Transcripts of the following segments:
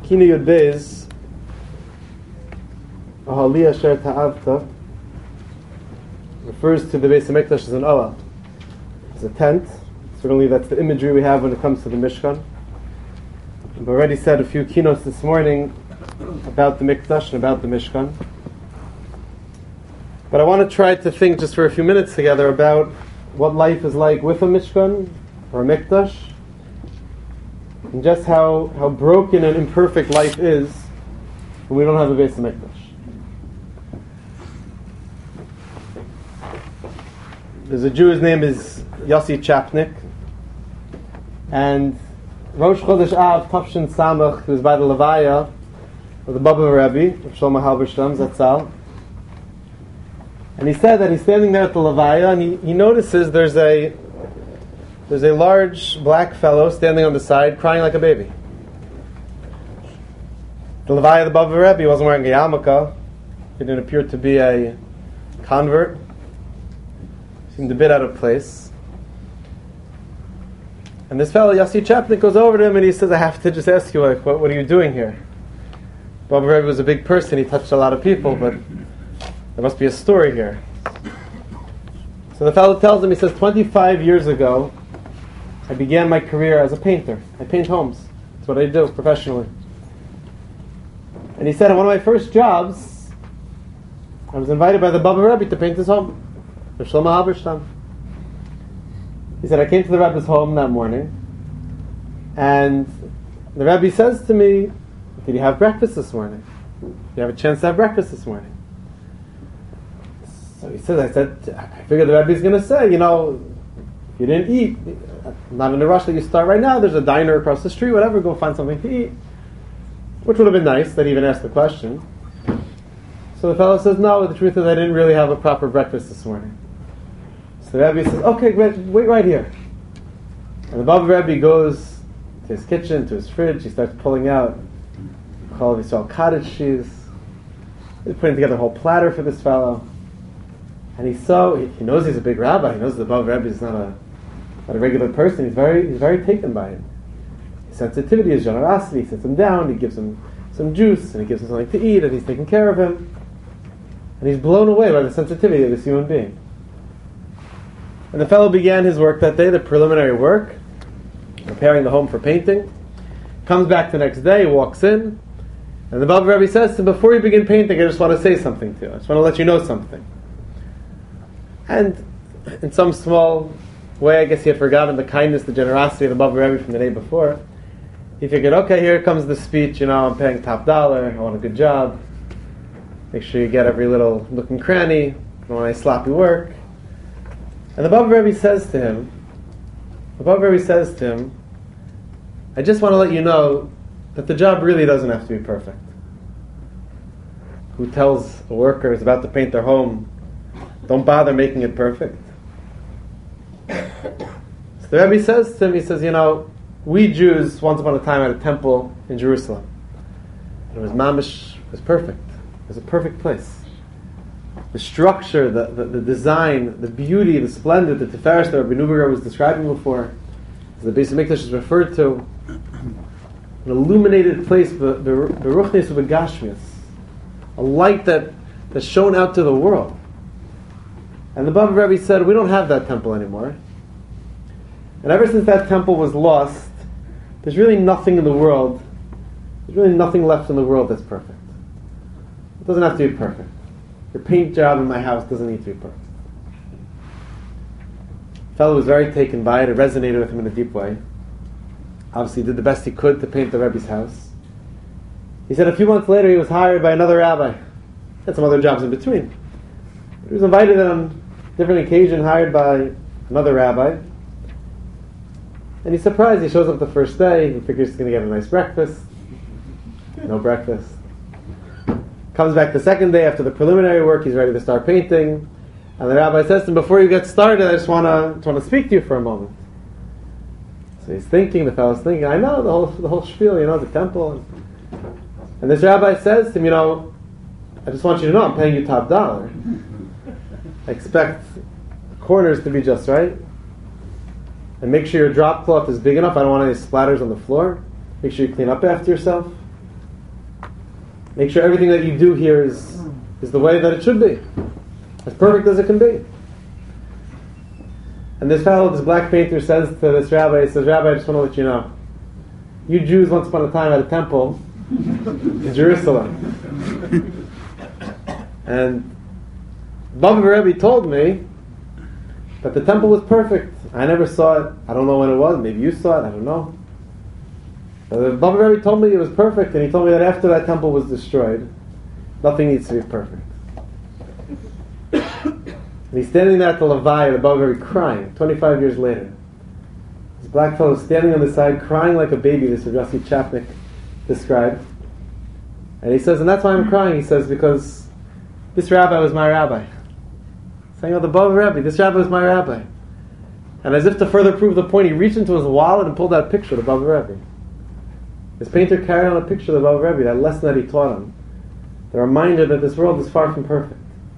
Kina Yud Beis, Ahali Asher Ta'avta, refers to the Beis HaMikdash as an Oah, as a tent. Certainly that's the imagery we have when it comes to the Mishkan. We've already said a few keynotes this morning about the Mikdash and about the Mishkan. But I want to try to think just for a few minutes together about what life is like with a Mishkan or a Mikdash, and just how broken and imperfect life is when we don't have a Beis HaMikdash. There's a Jew, his name is Yossi Chapnik, and Rosh Chodesh Av, Tafshin Samach, he was by the Levaya of the Baba Rebbe, of Shlomo Halberstam, Zatzal. And he said that he's standing there at the Levaya, and he notices there's a large black fellow standing on the side, crying like a baby. The Levaya of the Baba Rebbe, he wasn't wearing a yarmulke. He didn't appear to be a convert. Seemed a bit out of place. And this fellow, Yossi Chapnik, goes over to him and he says, I have to just ask you, what are you doing here? Baba Rebbe was a big person, he touched a lot of people, but there must be a story here. So the fellow tells him, he says, 25 years ago, I began my career as a painter. I paint homes. That's what I do professionally. And he said, on one of my first jobs, I was invited by the Baba Rebbe to paint his home, for Shlomo Halberstam. He said, I came to the Rebbe's home that morning, and the Rebbe says to me, did you have breakfast this morning? Did you have a chance to have breakfast this morning? So he says, I figured the Rebbe's going to say, if you didn't eat, I'm not in a rush that you start right now, there's a diner across the street, whatever, go find something to eat. Which would have been nice that he even asked the question. So the fellow says, no, the truth is I didn't really have a proper breakfast this morning. So the Rebbe says, okay, great, wait right here. And the Baba Rebbe goes to his kitchen, to his fridge, he starts pulling out Chalav Yisrael cottage cheese. He's putting together a whole platter for this fellow. And he knows he's a big rabbi, he knows the Baba Rebbe is not a regular person, he's very taken by it. His sensitivity, his generosity, he sits him down, he gives him some juice, and he gives him something to eat, and he's taking care of him. And he's blown away by the sensitivity of this human being. And the fellow began his work that day, the preliminary work, preparing the home for painting. Comes back the next day, walks in, and the Baba Rebbe says to him, before you begin painting, I just want to say something to you. I just want to let you know something. And in some small way, I guess he had forgotten the kindness, the generosity of the Baba Rebbe from the day before. He figured, okay, here comes the speech, I'm paying top dollar, I want a good job. Make sure you get every little nook and cranny, I don't want any sloppy work. And the Baba Rebbe says to him, I just want to let you know that the job really doesn't have to be perfect. Who tells a worker who's about to paint their home, don't bother making it perfect? So the Rebbe says to him, he says, we Jews once upon a time had a temple in Jerusalem. It was mamish, it was perfect. It was a perfect place. The structure, the design, the beauty, the splendor, the Tiferes that Rabbi Nuberger was describing before, as the Beis HaMikdash is referred to, an illuminated place, beruchnis ubegashmias, a light that shone out to the world. And the Baba Rebbe said, we don't have that temple anymore. And ever since that temple was lost, there's really nothing in the world, there's really nothing left in the world that's perfect. It doesn't have to be perfect. Your paint job in my house doesn't need to be perfect. The fellow was very taken by it. It resonated with him in a deep way. Obviously, he did the best he could to paint the Rebbe's house. He said a few months later he was hired by another rabbi. He had some other jobs in between. He was invited on a different occasion, hired by another rabbi. And he's surprised. He shows up the first day. He figures he's going to get a nice breakfast. No breakfast. Comes back the second day after the preliminary work. He's ready to start painting. And the rabbi says to him, before you get started, I just want to speak to you for a moment. So he's thinking, the fellow's thinking, I know the whole spiel, the temple. And this rabbi says to him, I just want you to know I'm paying you top dollar. I expect the corners to be just right. And make sure your drop cloth is big enough. I don't want any splatters on the floor. Make sure you clean up after yourself. Make sure everything that you do here is the way that it should be, as perfect as it can be. And this fellow, this black painter, says to this rabbi, he says, Rabbi, I just want to let you know, you Jews once upon a time had a temple in Jerusalem. And Baba Rebbe told me that the temple was perfect. I never saw it. I don't know when it was. Maybe you saw it. I don't know. Baba Rebbe told me it was perfect, and he told me that after that temple was destroyed, nothing needs to be perfect. And he's standing there at the Levaya, the Baba Rebbe, crying, 25 years later. This black fellow standing on the side, crying like a baby, this Yossi Chapnik described. And he says, and that's why I'm crying, he says, because this rabbi was my rabbi. Saying, oh, the Baba Rebbe, this rabbi was my rabbi. And as if to further prove the point, he reached into his wallet and pulled out a picture of the Baba Rebbe. This painter carried on a picture of the Baba Rebbe, that lesson that he taught him. The reminder that this world is far from perfect.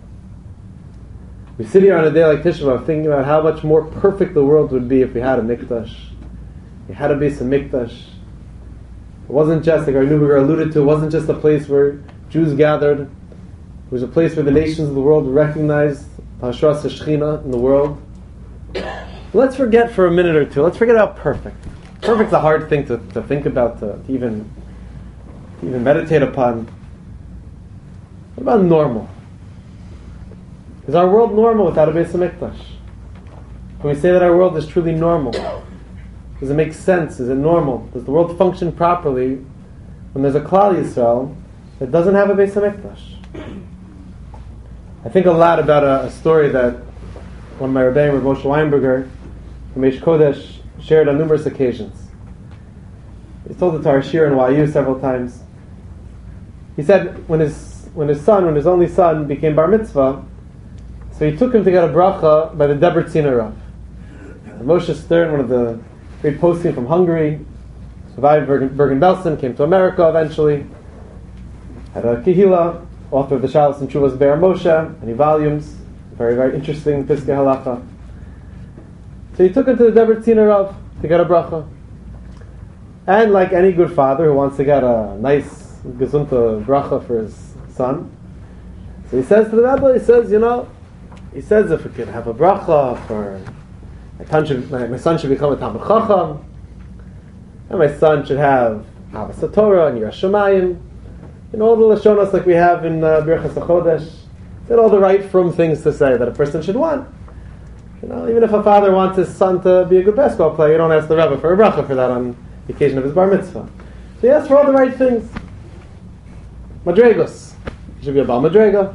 We sit here on a day like Tisha B'Av thinking about how much more perfect the world would be if we had a mikdash. We had a base of mikdash. It wasn't just, like our Nubiger alluded to, it wasn't just a place where Jews gathered. It was a place where the nations of the world recognized Hashras HaShechina in the world. Let's forget for a minute or two, let's forget about perfect. Perfect's a hard thing to think about, to even meditate upon. What about normal? Is our world normal without a Beis HaMikdash? Can we say that our world is truly normal? Does it make sense? Is it normal? Does the world function properly when there's a Klal Yisrael that doesn't have a Beis HaMikdash? I think a lot about a story that one of my Rebbeim, Rav Moshe Weinberger, from Eish Kodesh, shared on numerous occasions. He told it to our shir in YU several times. He said when his only son, became bar mitzvah, so he took him to get a bracha by the Debreciner Rav. Moshe Stern, one of the great posting from Hungary, survived Bergen-Belsen, came to America eventually, had a kehila, author of the Shalos and Chuvas Be'er Moshe, many volumes, very, very interesting Piskei Halacha. So he took him to the Debreciner Rav to get a bracha. And like any good father who wants to get a nice gesunte bracha for his son, so he says to the rabbi, he says if we could have a bracha for my son should become a Talmid Chacham, and my son should have Avas Torah and Yiras Shamayim, all the Lashonos like we have in Birchas HaChodesh. Said all the right from things to say that a person should want. Even if a father wants his son to be a good basketball player, you don't ask the rabbi for a bracha for that on the occasion of his bar mitzvah. So he asks for all the right things. Madregos. He should be a Baal Madrega.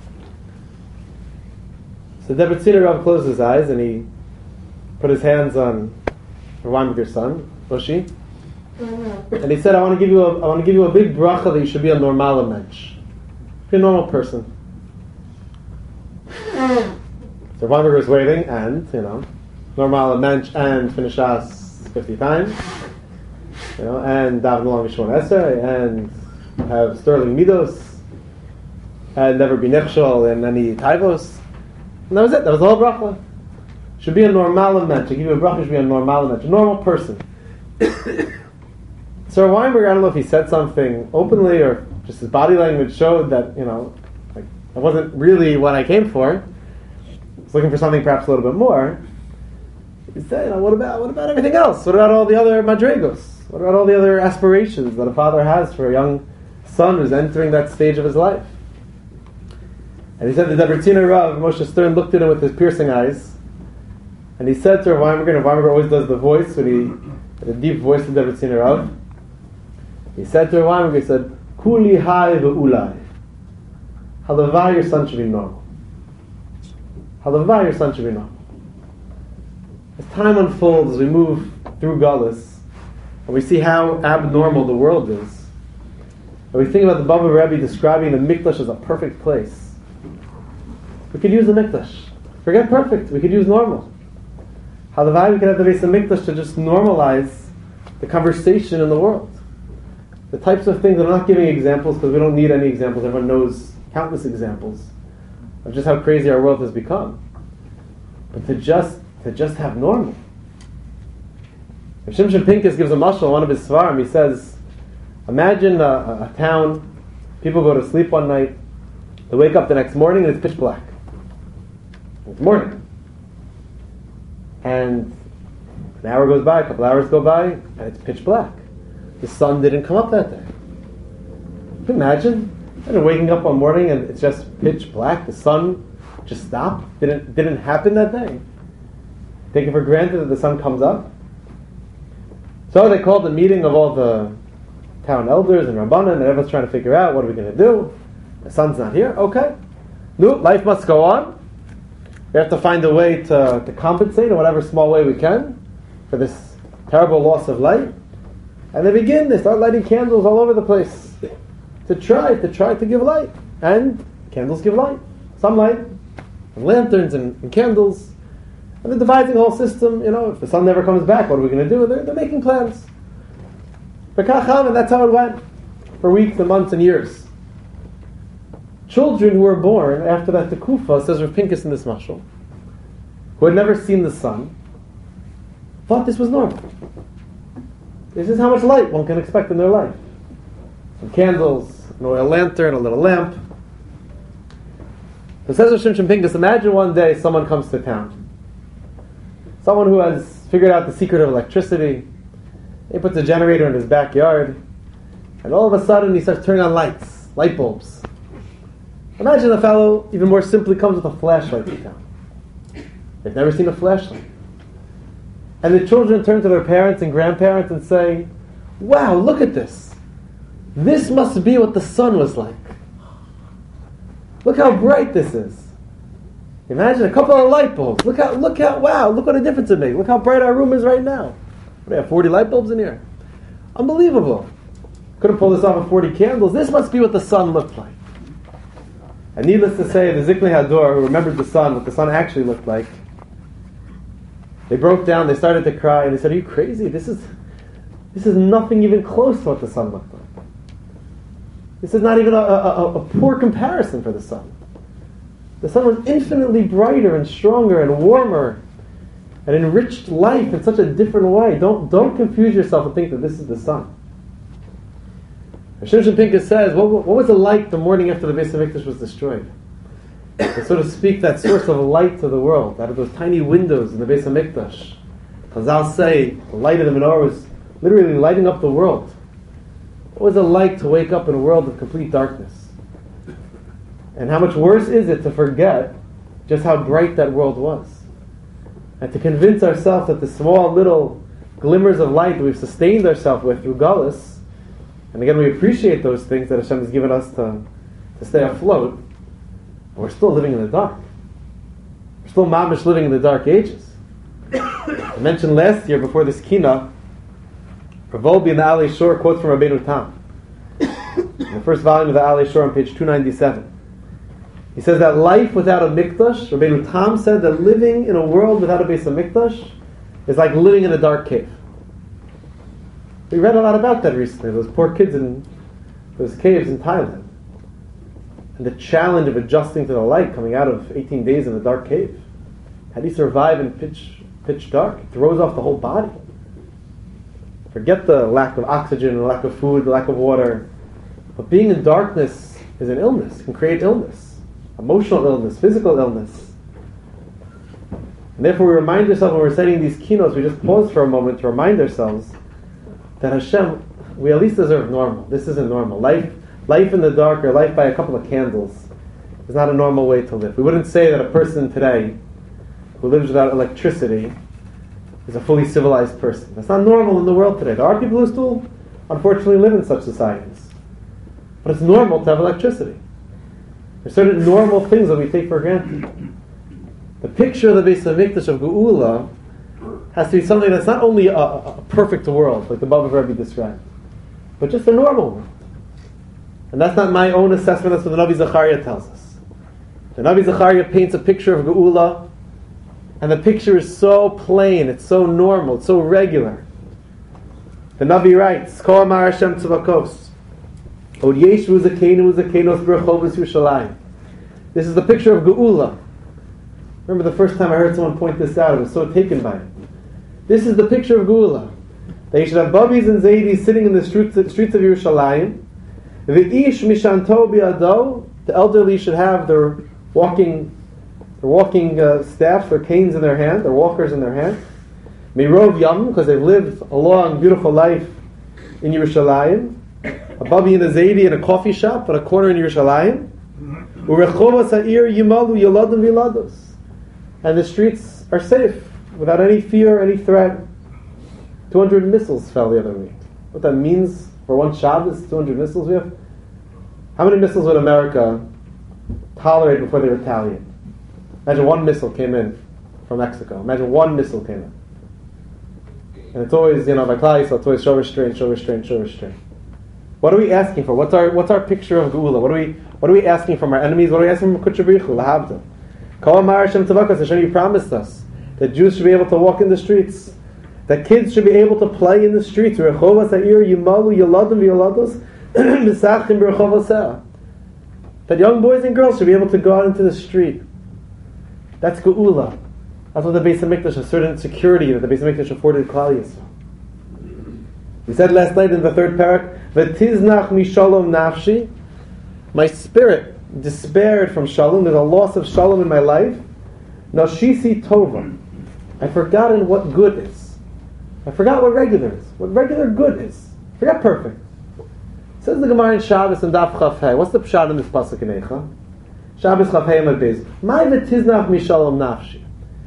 So Debreciner Rav closed his eyes and he put his hands on Weinberger's son, Oshi, and he said, I want to give you a big bracha that you should be a normale mensch. Be a normal person. So Weinberger was waiting, and normale mensch, and finish us 50 times, and daven along with Shmon Esrei, and have sterling midos, and never be nechshol in any taivos. And that was it. That was the whole bracha. Should be a normale mensch. To give you a bracha, should be a normale mensch, a normal person. So Weinberger, I don't know if he said something openly or just his body language showed that that wasn't really what I came for. I was looking for something perhaps a little bit more. He said, what about everything else? What about all the other madregos? What about all the other aspirations that a father has for a young son who's entering that stage of his life? And he said the Debreciner Rav, Moshe Stern, looked at him with his piercing eyes, and he said to Weinberger, and Weinberger always does the voice, when he had a deep voice of Debreciner Rav. He said to Weinberger, he said, Kuli hai ve'ulai. Halavai, your son should be normal. Halavai, your son should be normal. As time unfolds, as we move through Galus, and we see how abnormal the world is, and we think about the Baba Rebbe describing the Mikdash as a perfect place, we could use the Mikdash. Forget perfect, we could use normal. Halavai, we could have the base of Mikdash to just normalize the conversation in the world. The types of things, I'm not giving examples because we don't need any examples, everyone knows countless examples of just how crazy our world has become. But to just have normal. If Shimshon Pincus gives a mashal on one of his svarim, he says, imagine a town People go to sleep one night, they wake up the next morning and it's pitch black. It's morning. And an hour goes by, a couple hours go by, and it's pitch black. The sun didn't come up that day. Can you imagine? And waking up one morning and it's just pitch black, the sun just stopped, didn't happen that day. Take it for granted that the sun comes up. So they called a meeting of all the town elders and Rabbanan, and everyone's trying to figure out what are we going to do. The sun's not here. Okay. No, life must go on. We have to find a way to compensate in whatever small way we can for this terrible loss of light. And they start lighting candles all over the place to try to give light. And candles give light. Some light. And lanterns and candles. And they're devising a whole system. If the sun never comes back, what are we going to do? They're making plans. And that's how it went for weeks and months and years. Children who were born after that Tekufa, says Rav Pinkus in this mashal, who had never seen the sun, thought this was normal. This is how much light one can expect in their life. Some candles, an oil lantern, a little lamp. So says Rav Shimshon Pinkus, imagine one day someone comes to town. Someone who has figured out the secret of electricity. He puts a generator in his backyard, and all of a sudden he starts turning on lights, light bulbs. Imagine a fellow, even more simply, comes with a flashlight to town. They've never seen a flashlight. And the children turn to their parents and grandparents and say, wow, look at this. This must be what the sun was like. Look how bright this is. Imagine a couple of light bulbs. Look what a difference it makes. Look how bright our room is right now. We have 40 light bulbs in here. Unbelievable. Couldn't pull this off with 40 candles. This must be what the sun looked like. And needless to say, the Ziknei Hador, who remembered the sun, what the sun actually looked like, they broke down, they started to cry, and they said, are you crazy? This is nothing even close to what the sun looked like. This is not even a poor comparison for the sun. The sun was infinitely brighter and stronger and warmer and enriched life in such a different way. Don't confuse yourself and think that this is the sun. Shimshon Pinkus says, what was it like the morning after the Beis HaMikdash was destroyed? To so to speak, that source of light to the world, out of those tiny windows in the Beis HaMikdash. Chazal say, the light of the menorah was literally lighting up the world. What was it like to wake up in a world of complete darkness? And how much worse is it to forget just how bright that world was? And to convince ourselves that the small little glimmers of light that we've sustained ourselves with through Galus, and again, we appreciate those things that Hashem has given us to stay afloat, but we're still living in the dark. We're still mamish living in the dark ages. I mentioned last year before this kina, Rav Wolbe in the Alei Shor quotes from Rabbeinu Tam. In the first volume of the Alei Shor on page 297. He says that life without a mikdash, Rabbeinu Tam said that living in a world without a Beis HaMikdash is like living in a dark cave. We read a lot about that recently, those poor kids in those caves in Thailand. And the challenge of adjusting to the light coming out of 18 days in a dark cave. How do you survive in pitch dark? It throws off the whole body. Forget the lack of oxygen, the lack of food, the lack of water. But being in darkness is an illness, can create illness. Emotional illness, physical illness. And therefore we remind ourselves when we're studying these keynotes, we just pause for a moment to remind ourselves that Hashem, we at least deserve normal. This isn't normal. Life in the dark or life by a couple of candles is not a normal way to live. We wouldn't say that a person today who lives without electricity is a fully civilized person. That's not normal in the world today. There are people who still, unfortunately, live in such societies. But it's normal to have electricity. There's certain normal things that we take for granted. The picture of the Beis HaMikdash of Geula has to be something that's not only a perfect world, like the Baba Rebbe described, but just a normal world. And that's not my own assessment, that's what the Navi Zechariah tells us. The Navi Zechariah paints a picture of Geula, and the picture is so plain, it's so normal, it's so regular. The Navi writes, Ko Amar Hashem Tzvakos, Od Yeshu Zakeinu Zakenos B'Rechovos Yerushalayim. This is the picture of Geula. Remember the first time I heard someone point this out, I was so taken by it. This is the picture of Geula. That you should have Babis and Zaydis sitting in the streets of Yerushalayim, The ish mishanto biado, the elderly should have their walking staffs, their canes in their hand, their walkers in their hand. Mirov yam, because they've lived a long, beautiful life in Yerushalayim. A babi and a zaidi in a coffee shop at a corner in Yerushalayim. Urechova sa'ir yimalu yaladim vilados. And the streets are safe, without any fear, any threat. 200 missiles fell the other week. What that means for one Shabbos, 200 missiles we have? How many missiles would America tolerate before they retaliate? Imagine one missile came in from Mexico. Imagine one missile came in. And it's always, by Klal Yisrael, it's always show restraint, show restraint, show restraint. What are we asking for? What's our picture of Geula? What are we asking from our enemies? What are we asking from Kutsha B'richu, Lahavda? Kol Amar Hashem Tzavakas, Hashem, you promised us that Jews should be able to walk in the streets, that kids should be able to play in the streets. Rechova Sa'ir Yimalu Yaladim V'Yalados Misachim B'Rechova Se'ah. That young boys and girls should be able to go out into the street. That's Geula. That's what the Beis HaMikdash, a certain security that the Beis HaMikdash afforded Klal Yisrael. We said last night in the third parak, V'tiznach mishalom nafshi, my spirit despaired from shalom. There's a loss of shalom in my life. Nashisi tova, I've forgotten what good is. I forgot what regular is. What regular good is. I forgot perfect. Says the Gemara in Shabbos and Daf Chaf Hei. What's the pshat in this pasuk in Eicha? Shabbos Chaf Hei Amud Beis. My v'tiznach mishalom nafshi.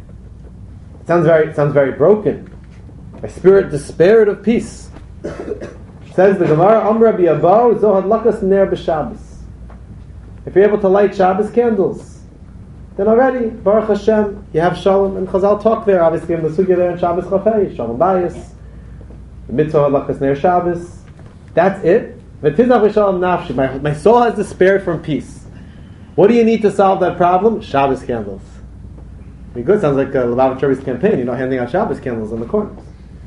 It sounds very broken. My spirit despaired of peace. Says the Gemara, Am Rabbi Abba, Zohad Lakas Ner B'Shabbos. If you're able to light Shabbos candles, then already, Baruch Hashem, you have Shalom. And Chazal talk there, obviously, in the Sugya there in Shabbos Chafei, Shalom Bayis, the Mitzvah Lakas Ner Shabbos. That's it. V'tiznach V'Shalom Nafshi. My soul has despaired from peace. What do you need to solve that problem? Shabbos candles. I mean, good, sounds like Lubavitch Rebbe's campaign, handing out Shabbos candles in the corners.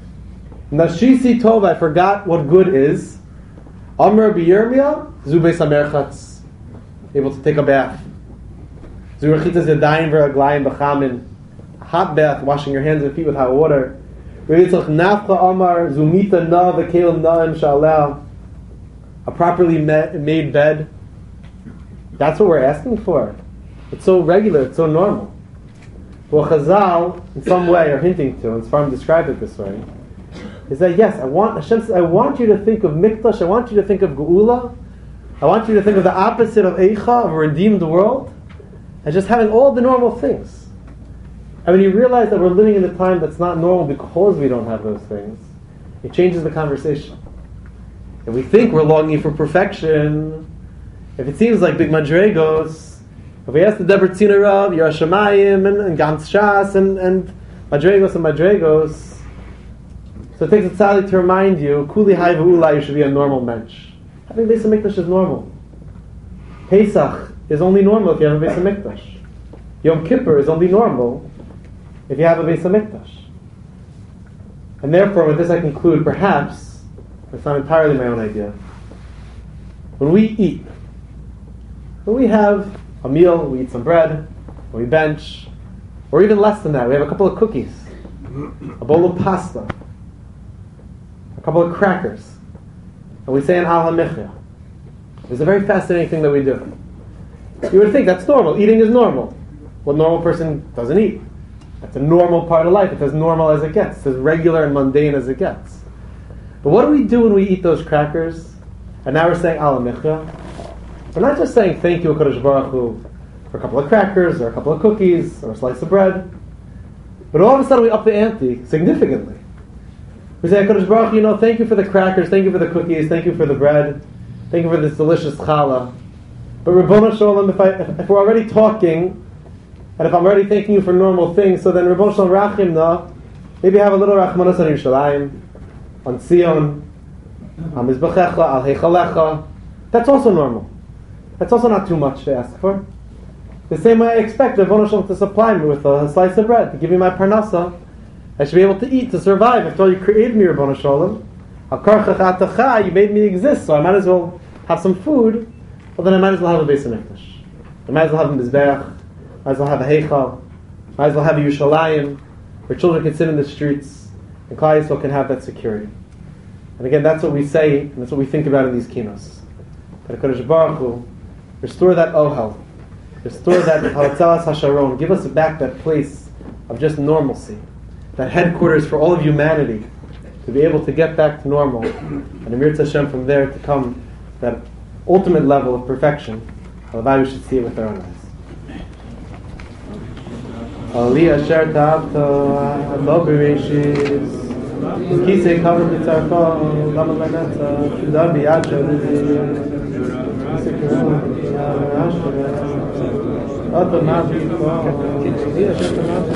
Nashisi Tov, I forgot what good is. Amr B'Yirmiyah, Zubei Samerchatz, able to take a bath. Zurechitas Yadayim V'Raglayim B'Chamin, hot bath, washing your hands and feet with hot water. Reyitzach Nafcha Amar, Zumita Na V'Kelim Na'im Shalal, a properly made bed. That's what we're asking for. It's so regular, it's so normal. Well, Chazal, in some way, are hinting to, and Sfarim described it this way, is that yes, Hashem says, I want you to think of Mikdash, I want you to think of Geula, I want you to think of the opposite of Eicha, of a redeemed world, as just having all the normal things. And when you realize that we're living in a time that's not normal because we don't have those things, it changes the conversation. If we think we're longing for perfection, if it seems like big madregos, if we ask the Deber Tzina Rav, Yerushalayim, and Gantz Shas, and madregos, so it takes a tzaddik to remind you, Kuli Hai V'Ula, you should be a normal mensch. Having Beis HaMikdash is normal. Pesach is only normal if you have a Beis HaMikdash. Yom Kippur is only normal if you have a Beis HaMikdash. And therefore, with this I conclude, perhaps, it's not entirely my own idea, when we eat, when we have a meal, we eat some bread, or we bench, or even less than that, we have a couple of cookies, a bowl of pasta, a couple of crackers, and we say an Al HaMichya. It's a very fascinating thing that we do. You would think that's normal. Eating is normal. What normal person doesn't eat? That's a normal part of life. It's as normal as it gets. It's as regular and mundane as it gets. But what do we do when we eat those crackers? And now we're saying Al HaMichya. We're not just saying thank you, HaKadosh Baruch Hu, for a couple of crackers, or a couple of cookies, or a slice of bread. But all of a sudden we up the ante significantly. We say, HaKadosh Baruch Hu, thank you for the crackers, thank you for the cookies, thank you for the bread, thank you for this delicious challah. But Ribbono Shel Olam, if we're already talking, and if I'm already thanking you for normal things, so then Ribbono Shel Olam Rachim na, maybe have a little Rachmanos on Yerushalayim, on Zion, on Mizbechecha, Al Heichalecha. That's also normal. That's also not too much to ask for. The same way I expect Ribbono Shel Olam to supply me with a slice of bread, to give me my parnasa. I should be able to eat, to survive. After all, you created me, Ribbono Shel Olam. Al Karchach Atacha, you made me exist, so I might as well have some food. Well, then I might as well have a Beis HaMikdash. I might as well have a Mizbeach. Might as well have a Heichal. Might as well have a Yerushalayim, where children can sit in the streets, and Klal Yisrael can have that security. And again, that's what we say, and that's what we think about in these kinos. that HaKadosh Baruch Hu restore that ohel, restore that Halatzalas HaSharon, give us back that place of just normalcy, that headquarters for all of humanity, to be able to get back to normal, and Amir Hashem from there to come that ultimate level of perfection. Halabai, we should see it with our own eyes. Ali Asher Ta'avto Adlo Bereshis Kisei Kavod B'Tzarko Lama Lanetza Shudar B'Yad Shavidi Kisei Kavod B'Yad Shavidi Oto Mavi Ko Ali Asher Ta'avto